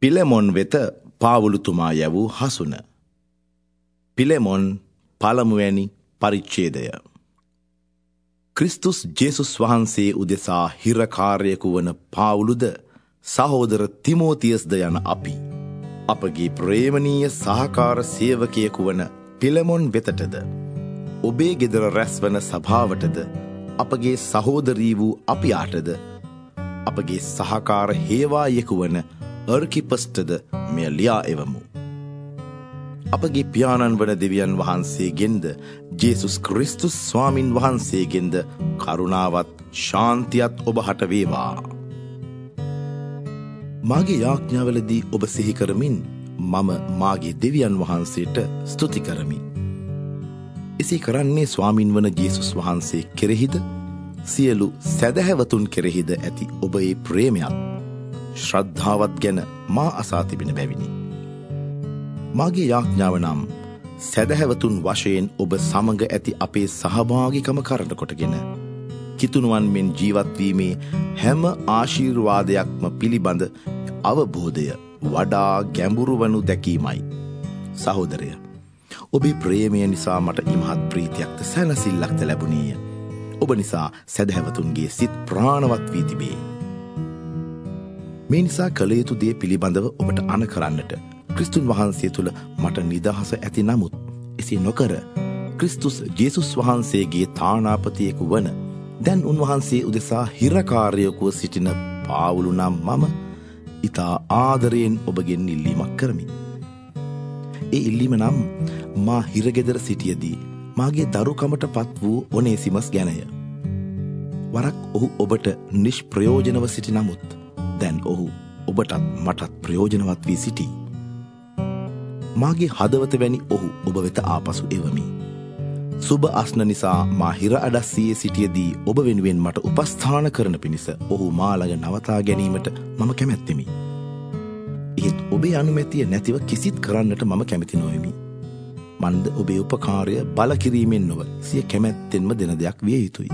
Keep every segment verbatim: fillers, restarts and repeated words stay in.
පිලෙමොන් වෙත පාවුලුතුමා යැවූ හසුන. පිලෙමොන් පළමුවැනි පරිච්ඡේදය. ක්‍රිස්තුස් ජේසුස් වහන්සේ උදෙසා හිරකාරයෙකු වන පාවුලුද සහෝදර තිමෝතියස්ද යන අපි අපගේ ප්‍රේමනීය සහකාර සේවකයෙකු වන පිලෙමොන් වෙතටද ඔබේ ගෙදර රැස්වන සභාවටද අපගේ සහෝදරී වූ අපියාටද අපගේ සහකාර හේවායෙකු වන අර්කිපස්ටද මෙය ලියා එවමු. අපගේ පියාණන් වන දෙවියන් වහන්සේගෙන්ද ජේසුස් ක්‍රිස්තුස් ස්වාමින් වහන්සේගෙන්ද කරුණාවත් ශාන්තියත් ඔබ හට වේවා. මාගේ යාඥාවලදී ඔබ සිහි කරමින් මම මාගේ දෙවියන් වහන්සේට ස්තුති කරමි. එසේ කරන්නේ ස්වාමින් වන ජේසුස් වහන්සේ කෙරෙහිද සියලු සැදැහැවතුන් කෙරෙහිද ඇති ඔබේ ප්‍රේමයත් ශ්‍රද්ධාවත් ගැන මා අසා තිබෙන බැවිනි. මාගේ යාඥාව නම් සැදැහැවතුන් වශයෙන් ඔබ සමග ඇති අපේ සහභාගිකම කරට කොටගෙන කිතුනුවන් මෙන් ජීවත්වීමේ හැම ආශීර්වාදයක්ම පිළිබඳ අවබෝධය වඩා ගැඹුරු වනු දැකීමයි. සහෝදරය, ඔබේ ප්‍රේමය නිසා මට ඉමහත් ප්‍රීතියක්ද සැනසිල්ලක්ද ලැබුණේය. ඔබ නිසා සැදැහැවතුන්ගේ සිත් ප්‍රාණවත් වී තිබේ. මේ නිසා කළ යුතු දේ පිළිබඳව ඔබට අන කරන්නට ක්‍රිස්තුන් වහන්සේ තුළ මට නිදහස ඇති. නමුත් එසේ නොකර ක්‍රිස්තුස් ජේසුස් වහන්සේගේ තානාපතියෙකු වන දැන් උන්වහන්සේ උදෙසා හිරකාරයෙකුව සිටින පාවුලු නම් මම ඉතා ආදරයෙන් ඔබගෙන් ඉල්ලීමක් කරමි. ඒ ඉල්ලීම නම් මා හිරගෙදර සිටියදී මාගේ දරුකමට පත් වූ ඔනේසිමස් ගැනය. වරක් ඔහු ඔබට නිෂ්ප්‍රයෝජනව සිටි නමුත් දැන් ඔහු ඔබටත් මටත් ප්‍රයෝජනවත් වී සිටී. මාගේ හදවත වැනි ඔහු ඔබ වෙත ආපසු එවමි. සුබ අස්න නිසා මා හිර අඩස්සියේ සිටියදී ඔබ වෙනුවෙන් මට උපස්ථාන කරන පිණිස ඔහු මා ළඟ නවතා ගැනීමට මම කැමැත්තෙමි. ඒත් ඔබේ අනුමැතිය නැතිව කිසිත් කරන්නට මම කැමති නොවෙමි. මන්ද ඔබේ උපකාරය බල කිරීමෙන් නොව සිය කැමැත්තෙන්ම දෙන දෙයක් විය යුතුයි.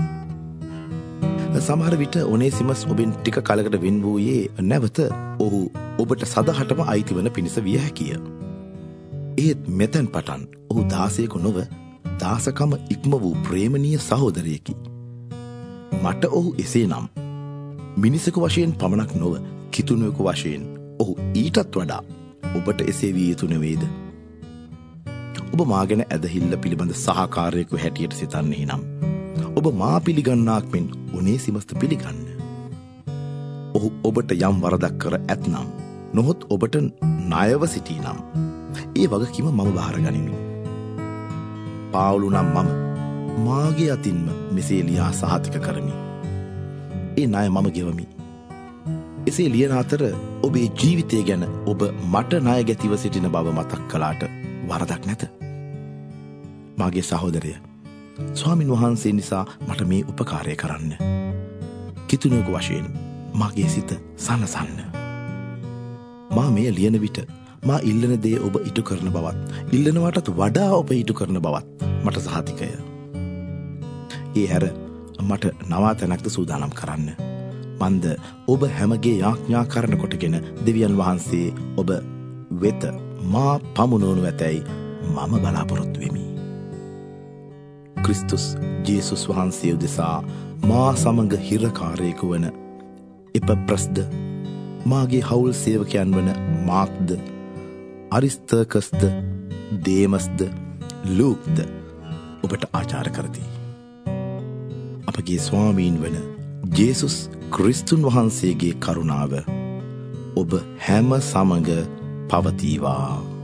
සමහර විට ඔනේසිමස් ඔබෙන් ටික කලකට වෙන් වූයේ නැවත ඔහු ඔබට සදහටම අයිති වන පිණිස විය හැකිය. ඒත් මෙතැන් පටන් ඔහු දාසයෙකු නොව දාසකම ඉක්ම වූ ප්‍රේමනීය සහෝදරයෙකි. මට ඔහු එසේ නම් මිනිසෙකු වශයෙන් පමණක් නොව කිතුනුවෙකු වශයෙන් ඔහු ඊටත් වඩා ඔබට එසේ විය යුතු නෙවේද? ඔබ මා ගැන ඇදහිල්ල පිළිබඳ සහකාරයෙකු හැටියට සිතන්නේ නම් ඔබ මා පිළිගන්නාක් මෙන් ඔනේසිමස්ට පිළිගන්න. ඔහු ඔබට යම් වරදක් කර ඇත්නම් නොහොත් ඔබට ණයව සිටී නම් ඒ වගකීම මම බාර ගනිමි. පාවුලු නම් මම මාගේ අතින්ම මෙසේ ලියා සහතික කරමි. ඒ ණය මම ගෙවමි. එසේ ලියන අතර ඔබේ ජීවිතය ගැන ඔබ මට ණය ගැතිව සිටින බව මතක් කළාට වරදක් නැත. මාගේ සහෝදරය, ස්වාමින් වහන්සේ නිසා මට මේ උපකාරය කරන්න. කිතුනුවෙකු වශයෙන් මාගේ සිත සනසන්න. මා මෙය ලියන විට මා ඉල්ලන දේ ඔබ ඉටු කරන බවත්, ඉල්ලනවටත් වඩා ඔබ ඉටු කරන බවත් මට සහතිකය. ඒ හැර මට නවාතැනක්ද සූදානම් කරන්න. මන්ද ඔබ හැමගේ යාඥා කරන කොටගෙන දෙවියන් වහන්සේ ඔබ වෙත මා පමුණුවනු ඇතැයි මම බලාපොරොත්තු වෙමි. ක්‍රිස්තුස් ජේසුස් වහන්සේ උදෙසා මා සමඟ හිරකාරයෙකු වන එපප්‍රස්ද, මාගේ හවුල් සේවකයන් වන මාක්ද, අරිස්තර්කස්ද, දේමස්ද, ලූක්ද ඔබට ආචාර කරති. අපගේ ස්වාමීන් වන ජේසුස් ක්‍රිස්තුන් වහන්සේගේ කරුණාව ඔබ හැම සමඟ පවතිවා.